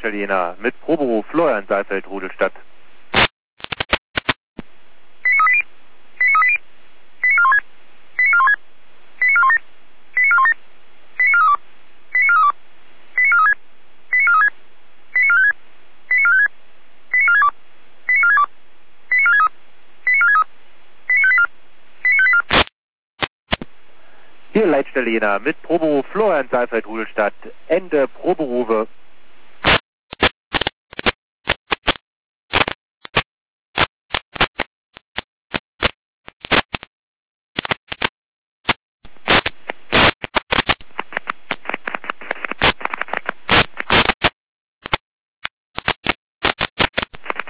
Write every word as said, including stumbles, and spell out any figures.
Leitstelle Jena mit Proberuf Florian Saalfeld, Rudolstadt. Hier Leitstelle Jena mit Proberuf Florian Saalfeld, Rudolstadt. Ende Proberufe.